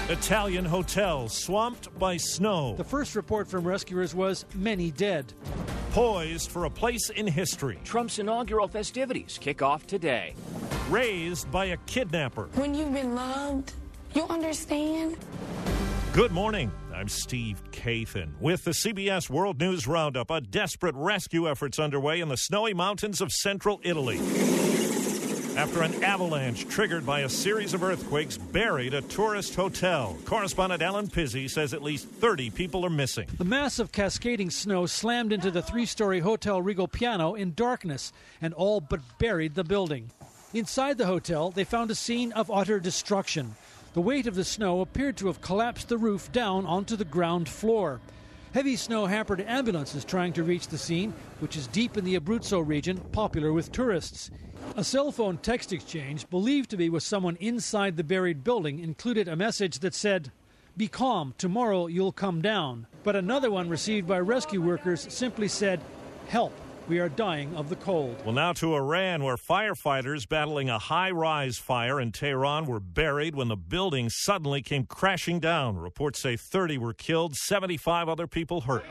Italian hotel swamped by snow. The first report from rescuers was many dead. Poised for a place in history. Trump's inaugural festivities kick off today. Raised by a kidnapper. When you've been loved, you understand. Good morning. I'm Steve Kathan with the CBS World News Roundup. A desperate rescue effort's underway in the snowy mountains of central Italy, after an avalanche triggered by a series of earthquakes buried a tourist hotel. Correspondent Alan Pizzi says at least 30 people are missing. The massive cascading snow slammed into the three-story Hotel Rigopiano in darkness and all but buried the building. Inside the hotel, they found a scene of utter destruction. The weight of the snow appeared to have collapsed the roof down onto the ground floor. Heavy snow hampered ambulances trying to reach the scene, which is deep in the Abruzzo region, popular with tourists. A cell phone text exchange, believed to be with someone inside the buried building, included a message that said, "Be calm, tomorrow you'll come down." But another one received by rescue workers simply said, "Help, we are dying of the cold." Well, now to Iran, where firefighters battling a high-rise fire in Tehran were buried when the building suddenly came crashing down. Reports say 30 were killed, 75 other people hurt.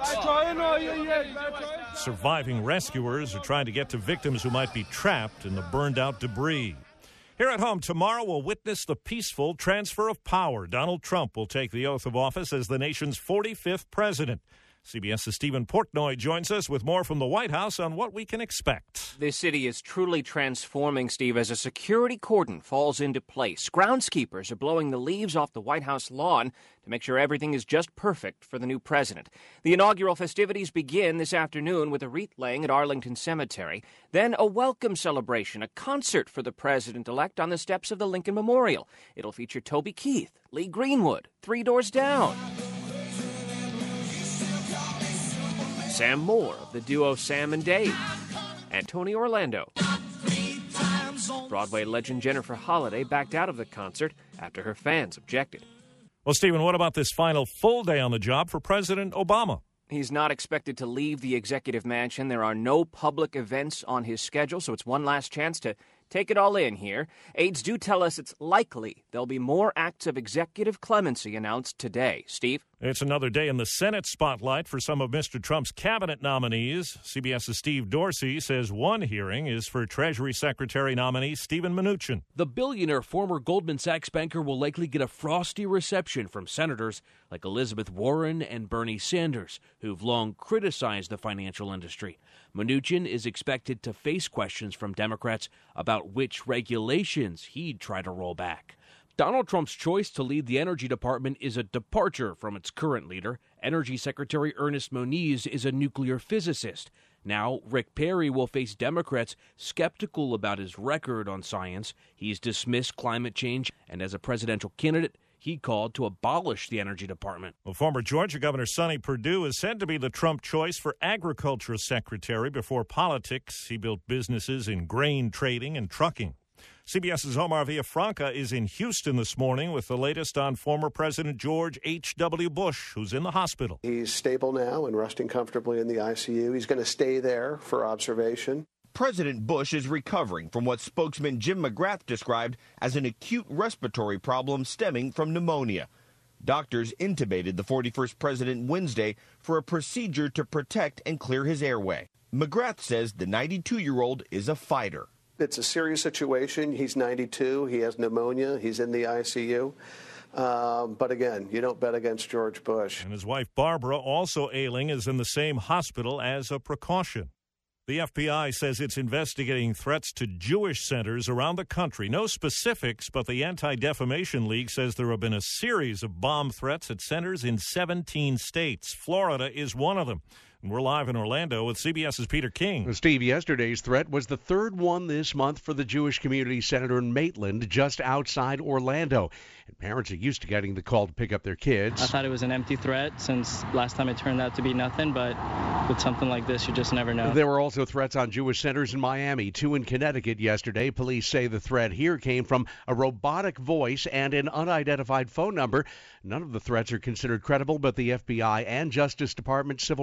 Surviving rescuers are trying to get to victims who might be trapped in the burned-out debris. Here at home, tomorrow we'll witness the peaceful transfer of power. Donald Trump will take the oath of office as the nation's 45th president. CBS's Stephen Portnoy joins us with more from the White House on what we can expect. This city is truly transforming, Steve, as a security cordon falls into place. Groundskeepers are blowing the leaves off the White House lawn to make sure everything is just perfect for the new president. The inaugural festivities begin this afternoon with a wreath laying at Arlington Cemetery, then a welcome celebration, a concert for the president-elect on the steps of the Lincoln Memorial. It'll feature Toby Keith, Lee Greenwood, Three Doors Down, Sam Moore of the duo Sam and Dave, and Tony Orlando. Broadway legend Jennifer Holliday backed out of the concert after her fans objected. Well, Stephen, what about this final full day on the job for President Obama? He's not expected to leave the executive mansion. There are no public events on his schedule, so it's one last chance to take it all in here. Aides do tell us it's likely there'll be more acts of executive clemency announced today. Steve? It's another day in the Senate spotlight for some of Mr. Trump's cabinet nominees. CBS's Steve Dorsey says one hearing is for Treasury Secretary nominee Steven Mnuchin. The billionaire former Goldman Sachs banker will likely get a frosty reception from senators like Elizabeth Warren and Bernie Sanders, who've long criticized the financial industry. Mnuchin is expected to face questions from Democrats about which regulations he'd try to roll back. Donald Trump's choice to lead the Energy Department is a departure from its current leader. Energy Secretary Ernest Moniz is a nuclear physicist. Now, Rick Perry will face Democrats skeptical about his record on science. He's dismissed climate change, and as a presidential candidate, he called to abolish the Energy Department. Well, former Georgia Governor Sonny Perdue is said to be the Trump choice for Agriculture Secretary. Before politics, he built businesses in grain trading and trucking. CBS's Omar Villafranca is in Houston this morning with the latest on former President George H.W. Bush, who's in the hospital. He's stable now and resting comfortably in the ICU. He's going to stay there for observation. President Bush is recovering from what spokesman Jim McGrath described as an acute respiratory problem stemming from pneumonia. Doctors intubated the 41st president Wednesday for a procedure to protect and clear his airway. McGrath says the 92-year-old is a fighter. It's a serious situation. He's 92. He has pneumonia. He's in the ICU. But again, you don't bet against George Bush. And his wife Barbara, also ailing, is in the same hospital as a precaution. The FBI says it's investigating threats to Jewish centers around the country. No specifics, but the Anti-Defamation League says there have been a series of bomb threats at centers in 17 states. Florida is one of them. And we're live in Orlando with CBS's Peter King. Steve, yesterday's threat was the third one this month for the Jewish Community Center in Maitland, just outside Orlando. And parents are used to getting the call to pick up their kids. I thought it was an empty threat since last time it turned out to be nothing, but with something like this, you just never know. There were also threats on Jewish centers in Miami, 2 in Connecticut yesterday. Police say the threat here came from a robotic voice and an unidentified phone number. None of the threats are considered credible, but the FBI and Justice Department Civil Rights Division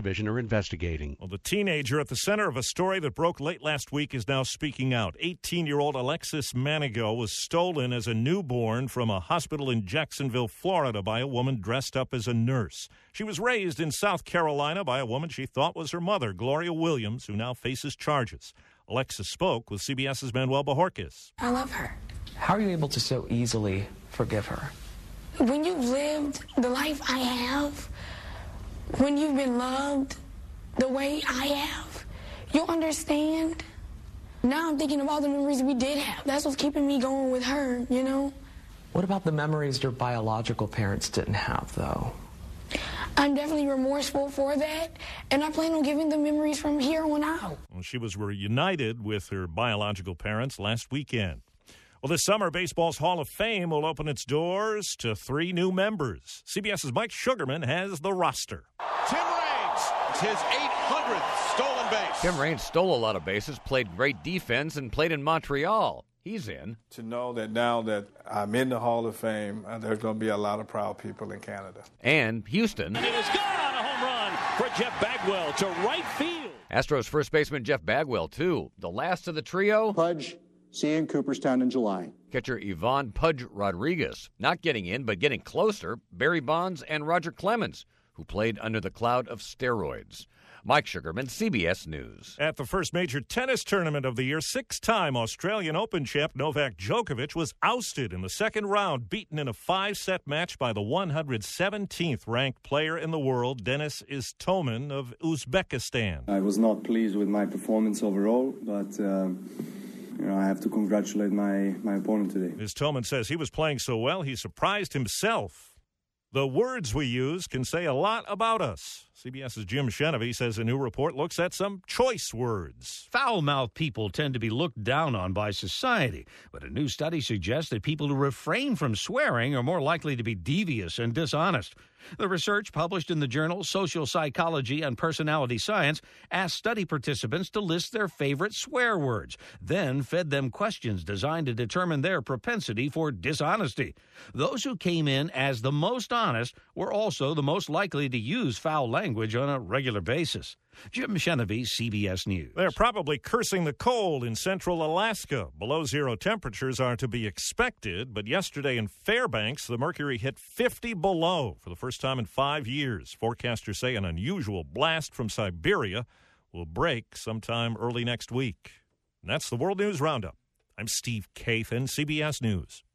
Division are investigating. Well, the teenager at the center of a story that broke late last week is now speaking out. 18-year-old Alexis Manigault was stolen as a newborn from a hospital in Jacksonville, Florida, by a woman dressed up as a nurse. She was raised in South Carolina by a woman she thought was her mother, Gloria Williams, who now faces charges. Alexis spoke with CBS's Manuel Bojorquez. I love her. How are you able to so easily forgive her? When you've lived the life I have, when you've been loved the way I have, you'll understand. Now I'm thinking of all the memories we did have. That's what's keeping me going with her, you know? What about the memories your biological parents didn't have, though? I'm definitely remorseful for that, and I plan on giving the memories from here on out. Well, she was reunited with her biological parents last weekend. Well, this summer, baseball's Hall of Fame will open its doors to 3 new members. CBS's Mike Sugarman has the roster. Tim Raines, it's his 800th stolen base. Tim Raines stole a lot of bases, played great defense, and played in Montreal. He's in. To know that now that I'm in the Hall of Fame, there's going to be a lot of proud people in Canada. And Houston. And it is gone, a home run for Jeff Bagwell to right field. Astros first baseman Jeff Bagwell, too. The last of the trio. Pudge, see you in Cooperstown in July. Catcher Ivan Pudge Rodriguez. Not getting in, but getting closer, Barry Bonds and Roger Clemens, who played under the cloud of steroids. Mike Sugarman, CBS News. At the first major tennis tournament of the year, 6-time Australian Open champ Novak Djokovic was ousted in the second round, beaten in a 5-set match by the 117th ranked player in the world, Denis Istomin of Uzbekistan. I was not pleased with my performance overall, but I have to congratulate my opponent today. Istomin says he was playing so well, he surprised himself. The words we use can say a lot about us. CBS's Jim Shenevy says a new report looks at some choice words. Foul-mouthed people tend to be looked down on by society, but a new study suggests that people who refrain from swearing are more likely to be devious and dishonest. The research, published in the journal Social Psychology and Personality Science, asked study participants to list their favorite swear words, then fed them questions designed to determine their propensity for dishonesty. Those who came in as the most honest were also the most likely to use foul language on a regular basis. Jim Shenevy, CBS News. They're probably cursing the cold in central Alaska. Below zero temperatures are to be expected, but yesterday in Fairbanks, the mercury hit 50 below for the first time in 5 years. Forecasters say an unusual blast from Siberia will break sometime early next week. And that's the World News Roundup. I'm Steve Kathan, CBS News.